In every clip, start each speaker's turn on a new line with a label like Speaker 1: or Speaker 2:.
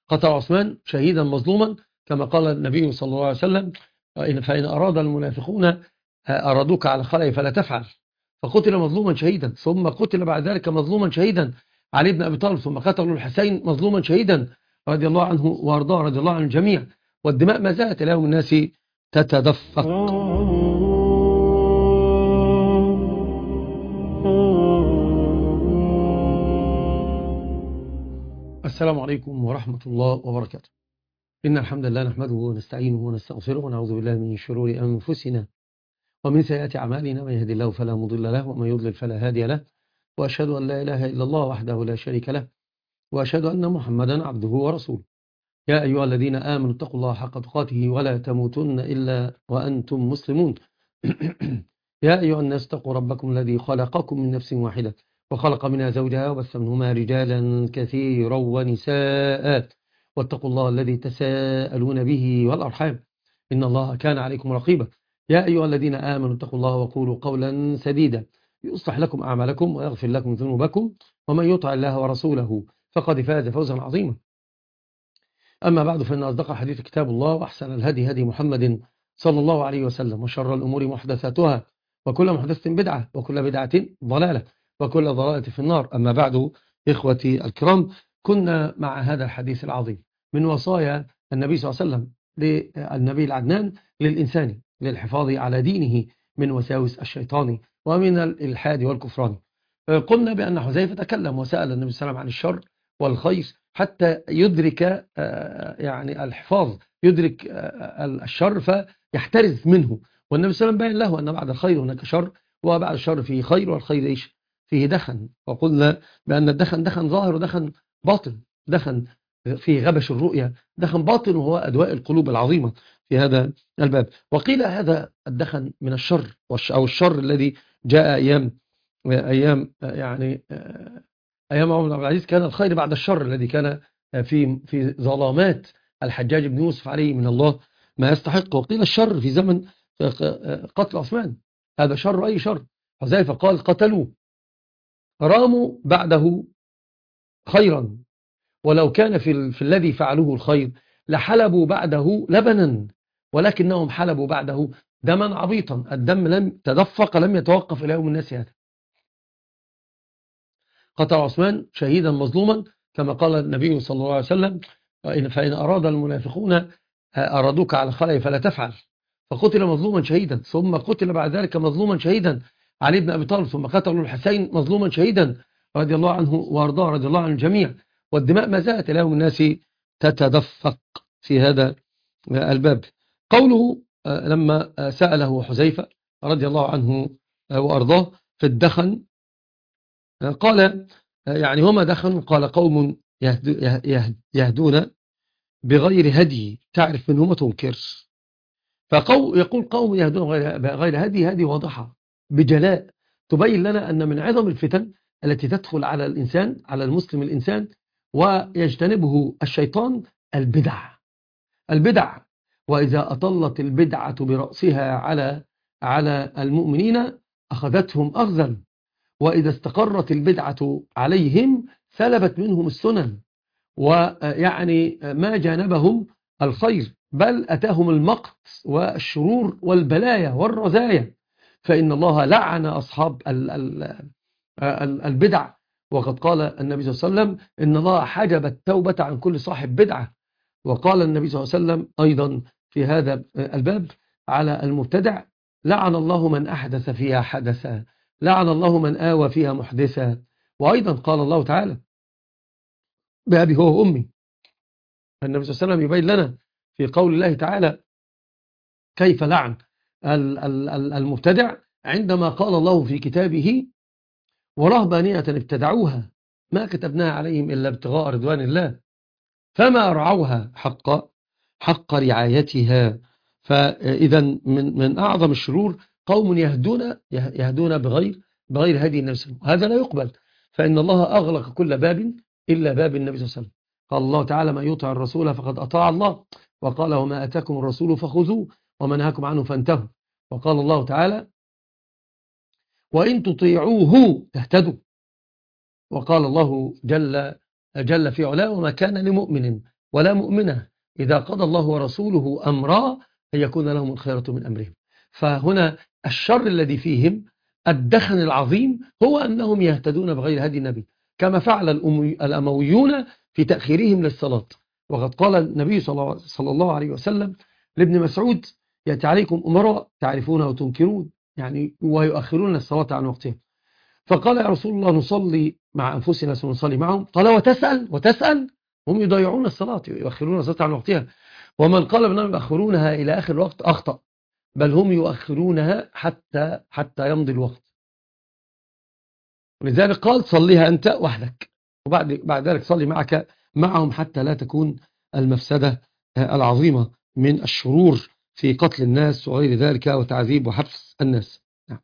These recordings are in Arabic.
Speaker 1: قتل عثمان شهيدا مظلوما كما قال النبي صلى الله عليه وسلم: فإن أراد المنافقون أرادوك على خلعي فلا تفعل. فقتل مظلوما شهيدا، ثم قتل بعد ذلك مظلوما شهيدا علي بن أبي طالب، ثم قتلوا الحسين مظلوما شهيدا رضي الله عنه وأرضاه، رضي الله عن الجميع. والدماء ما زالت إلى يوم الناس تتدفق. السلام عليكم ورحمة الله وبركاته. إن الحمد لله نحمده ونستعينه ونستغفره ونعوذ بالله من شرور أنفسنا ومن سيئات أعمالنا، من يهدي الله فلا مضل له ومن يضلل فلا هادي له، وأشهد أن لا إله إلا الله وحده لا شريك له، وأشهد أن محمدا عبده ورسوله. يا أيها الذين آمنوا اتقوا الله حق تقاته ولا تموتن إلا وأنتم مسلمون. يا أيها الناس اتقوا ربكم الذي خلقكم من نفس واحدة وخلق منها زوجها وبث منهما رجالا كثيرا ونساء، واتقوا الله الذي تساءلون به والأرحام إن الله كان عليكم رقيبا. يا أيها الذين آمنوا اتقوا الله وقولوا قولا سديدا يصلح لكم أعمالكم ويغفر لكم ذنوبكم، ومن يطع الله ورسوله فقد فاز فوزا عظيما. أما بعد، فإن أصدق الحديث كتاب الله، وأحسن الهدي هدي محمد صلى الله عليه وسلم، وشر الأمور محدثاتها، وكل محدثة بدعة، وكل بدعة ضلالة، وكل ضلالة في النار. أما بعد، إخوتي الكرام، كنا مع هذا الحديث العظيم من وصايا النبي صلى الله عليه وسلم للنبي العدنان للإنسان للحفاظ على دينه من وساوس الشيطان ومن الإلحاد والكفران. قلنا بأن حذيفة تكلم وسأل النبي صلى الله عليه وسلم عن الشر والخير حتى يدرك يعني الحفاظ، يدرك الشر فيحترز منه. والنبي صلى الله عليه وسلم بين له أن بعد الخير هناك شر، وبعد الشر فيه خير، والخير إيش؟ فيه دخن. وقلنا بأن الدخن دخن ظاهر ودخن باطن، دخن فيه غبش الرؤية، دخن باطن وهو أدواء القلوب العظيمة في هذا الباب. وقيل هذا الدخن من الشر، أو الشر الذي جاء يعني أيام عمر بن عبد العزيز كان الخير بعد الشر الذي كان في ظلامات الحجاج بن يوسف عليه من الله ما يستحق. وقيل الشر في زمن قتل عثمان، هذا شر أي شر. حذيفة قال: قتلوا راموا بعده خيرا، ولو كان في الذي فعلوه الخير لحلبوا بعده لبنا، ولكنهم حلبوا بعده دما عبيطا. الدم لم تدفق، لم يتوقف إلى يوم الناس هذا. قتل عثمان شهيدا مظلوما كما قال النبي صلى الله عليه وسلم: فإن أراد المنافقون أرادوك على خلعي فلا تفعل. فقتل مظلوما شهيدا، ثم قتل بعد ذلك مظلوما شهيدا علي بن أبي طالب، ثم قتلوا الحسين مظلوما شهيدا رضي الله عنه وأرضاه، رضي الله عن الجميع. والدماء ما زالت إلى يوم الناس تتدفق في هذا الباب. قوله لما سأله حذيفة رضي الله عنه وأرضاه في الدخن، قال يعني وما دخن؟ قال: قوم يهدون بغير هدي تعرف منهم وتنكر. يقول قوم يهدون بغير هدي، هذه واضحة بجلاء تبين لنا أن من عظم الفتن التي تدخل على الإنسان، على المسلم الإنسان، ويجتنبه الشيطان البدع. وإذا أطلت البدعة برأسها على المؤمنين أخذتهم أخذا، وإذا استقرت البدعة عليهم سلبت منهم السنن، ويعني ما جانبهم الخير، بل أتاهم المقت والشرور والبلايا والرزايا. فإن الله لعن أصحاب البدع، وقد قال النبي صلى الله عليه وسلم: إن الله حجب التوبة عن كل صاحب بدعة. وقال النبي صلى الله عليه وسلم أيضا في هذا الباب على المبتدع: لعن الله من أحدث فيها حدثا، لعن الله من آوى فيها محدثا. وأيضا قال الله تعالى: بأبي هو وأمي. النبي صلى الله عليه وسلم يبين لنا في قول الله تعالى كيف لعن المبتدع، عندما قال الله في كتابه: ورهبانية ابتدعوها ما كتبناها عليهم إلا ابتغاء رضوان الله فما رعوها حق رعايتها. فإذا من أعظم الشرور قوم يهدون بغير هدي النبي صلى الله عليه وسلم. هذا لا يقبل، فإن الله أغلق كل باب إلا باب النبي صلى الله عليه وسلم. قال الله تعالى: من يطع الرسول فقد أطاع الله، وقال: وما أتاكم الرسول فخذوه وما نهاكم عنه فانتهوا. وقال الله تعالى: وإن تطيعوه تهتدوا. وقال الله جل في علاه: وما كان لمؤمن ولا مؤمنة إذا قضى الله ورسوله أمرا أن يكون لهم الخيرة من أمرهم. فهنا الشر الذي فيهم الدخن العظيم هو أنهم يهتدون بغير هدي النبي، كما فعل الأمويون في تأخيرهم للصلاة. وقد قال النبي صلى الله عليه وسلم لابن مسعود: يأتي عليكم أمراء تعرفون وتنكرون، يعني ويؤخرون الصلاة عن وقتها. فقال: يا رسول الله نصلي مع أنفسنا ثم نصلي معهم؟ قال: وتسأل هم يضيعون الصلاة، يؤخرون الصلاة عن وقتها. ومن قال بأنهم يؤخرونها إلى آخر الوقت أخطأ، بل هم يؤخرونها حتى يمضي الوقت. ولذلك قال: صليها أنت وحدك، بعد ذلك صلي معهم حتى لا تكون المفسدة العظيمة من الشرور في قتل الناس وغير ذلك وتعذيب وحبس الناس.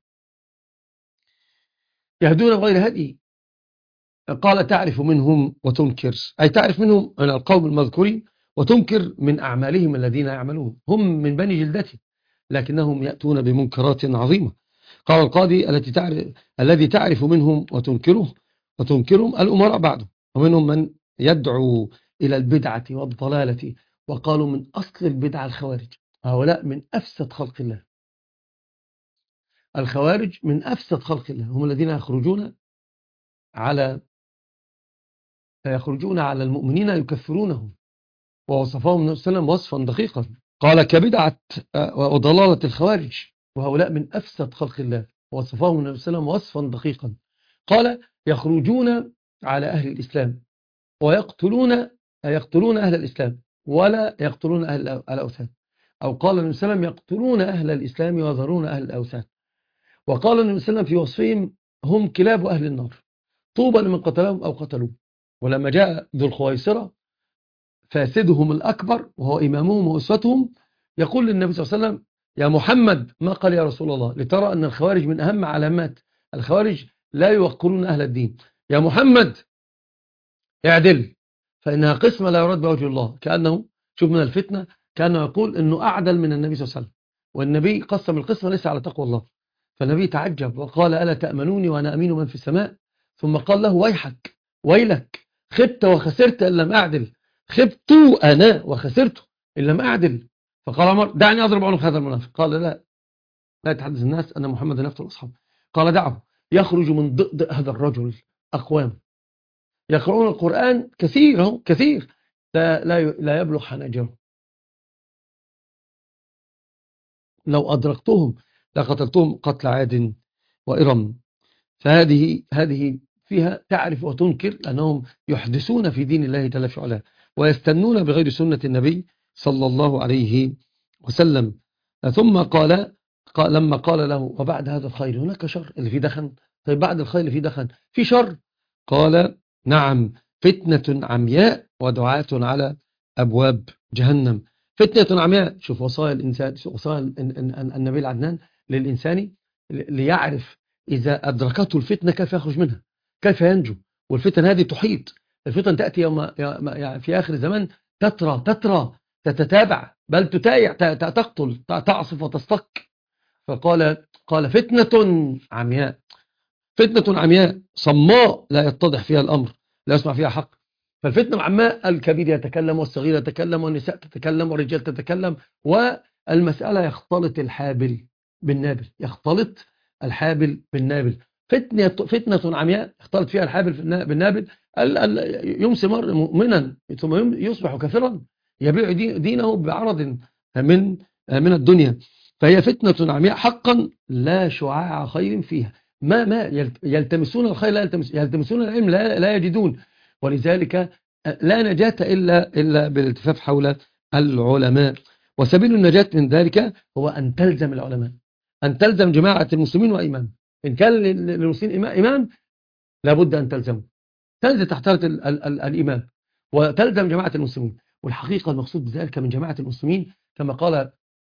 Speaker 1: يهدون بغير هدي. قال: تعرف منهم وتنكر، أي تعرف منهم من القوم المذكورين وتنكر من أعمالهم الذين يعملون. هم من بني جلدته لكنهم يأتون بمنكرات عظيمة. قال القاضي: الذي تعرف منهم وتنكرهم الأمراء بعده، ومنهم من يدعو إلى البدعة والضلالة، وقالوا من أصل البدعة الخوارج. هؤلاء من أفسد خلق الله. الخوارج من أفسد خلق الله، هم الذين يخرجون على المؤمنين يكفرونهم، ووصفهم النبي صلى الله عليه وسلم وصفا دقيقا، قال: كبدعة وضلالة الخوارج، وهؤلاء من أفسد خلق الله، ووصفهم النبي صلى الله عليه وسلم وصفا دقيقا. قال: يخرجون على أهل الإسلام يقتلون أهل الإسلام ولا يقتلون أهل الأوثان. أو قال النبي صلى الله عليه وسلم: يقتلون أهل الإسلام ويذرون أهل الأوثان. وقال النبي صلى الله عليه وسلم في وصفهم: هم كلاب أهل النار، طوبى لمن قتلهم أو قتلوه. ولما جاء ذو الخويصرة فاسدهم الأكبر وهو إمامهم وأسوتهم، يقول للنبي صلى الله عليه وسلم: يا محمد، ما قال يا رسول الله؟ لترى أن الخوارج من أهم علامات الخوارج لا يوقرون أهل الدين. يا محمد اعدل، فإنها قسمة لا يراد بوجه الله. كأنه شوف من الفتنة، كأنه يقول أنه أعدل من النبي صلى الله عليه وسلم، والنبي قسم القسمة ليس على تقوى الله. فالنبي تعجب وقال: ألا تأمنوني وأنا أمين من في السماء؟ ثم قال له: ويحك، ويلك، خبت وخسرت إن لم أعدل، خبت أنا وخسرت إن لم أعدل. فقال عمر: دعني أضرب عنق هذا المنافق. قال: لا يتحدث الناس أن محمد يقتل أصحابه. قال: دعه، يخرج من ضئضئ هذا الرجل أقوام يقرؤون القرآن كثير لا يبلغ حناجرهم، لو أدركتهم لقتلتهم قتل عاد وإرم. فهذه فيها تعرف وتنكر أنهم يحدثون في دين الله جل في علاه، ويستنون بغير سنة النبي صلى الله عليه وسلم. ثم لما قال له: وبعد هذا الخير هناك شر اللي فيه دخن. طيب بعد الخير اللي فيه دخن في شر؟ قال: نعم، فتنة عمياء ودعاة على أبواب جهنم. فتنة عمياء، شوف وصايا الإنسان، وصايا النبي العدنان للإنسان ليعرف إذا أدركته الفتنة كيف يخرج منها، كيف ينجو. والفتن هذه تحيط، الفتن تأتي يعني في آخر الزمان تترى تتتابع، بل تتايع، تقتل، تعصف وتستك. قال: فتنة عمياء، فتنة عمياء صماء لا يتضح فيها الأمر، لا يسمع فيها حق. فالفتنة عماء، الكبير يتكلم والصغير يتكلم والنساء تتكلم والرجال تتكلم، والمسألة يختلط الحابل بالنابل. فتنة عمياء اختلط فيها الحابل بالنابل. يمسي مرء مؤمنا ثم يصبح كافرا، يبيع دينه بعرض من الدنيا. فهي فتنة عمياء حقا لا شعاع خير فيها. ما يلتمسون الخير لا يلتمسون العلم لا يجدون. ولذلك لا نجاة إلا بالالتفاف حول العلماء. وسبيل النجاة من ذلك هو أن تلزم العلماء، أن تلزم جماعة المسلمين وإمام. إن كان للمسلمين إمام لابد أن تنزل تحت الإمام وتلزم جماعة المسلمين. والحقيقة المقصود بذلك من جماعة المسلمين كما قال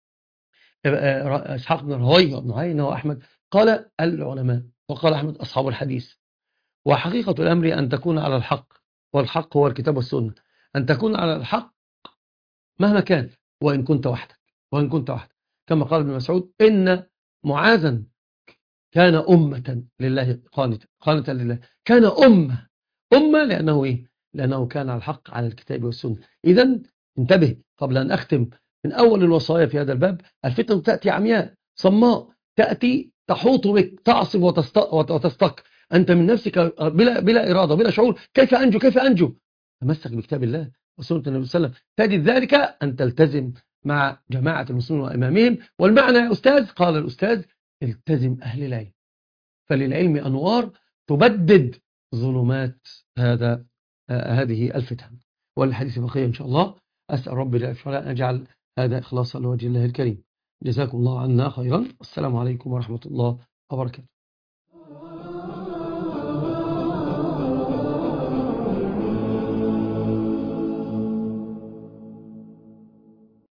Speaker 1: إسحاق بن راهويه وابن عيينة وأحمد، قال العلماء، وقال أحمد أصحاب الحديث. وحقيقة الأمر أن تكون على الحق، والحق هو الكتاب والسنة. أن تكون على الحق مهما كان، وإن كنت وحدك كما قال ابن مسعود: إن معاذا كان أمة لله قانتا لله. كان أمة لأنه إيه؟ لأنه كان على الحق على الكتاب والسنة. إذن انتبه قبل أن أختم، من أول الوصايا في هذا الباب: الفتن تأتي عمياء صماء، تأتي تحوط بك، تعصف وتستق أنت من نفسك بلا إرادة بلا شعور. كيف أنجو كيف أنجو؟ تمسك بكتاب الله وسنة النبي صلى الله عليه وسلم. تجد ذلك أن تلتزم مع جماعة المسلمين وإمامهم. والمعنى يا أستاذ، قال الأستاذ: التزم أهل العلم، فللعلم أنوار تبدد ظلمات هذه الفتن. والحديث بقية إن شاء الله. أسأل ربي أن أجعل هذا إخلاصا لوجه الله الكريم. جزاكم الله عنا خيرا. السلام عليكم ورحمة الله وبركاته.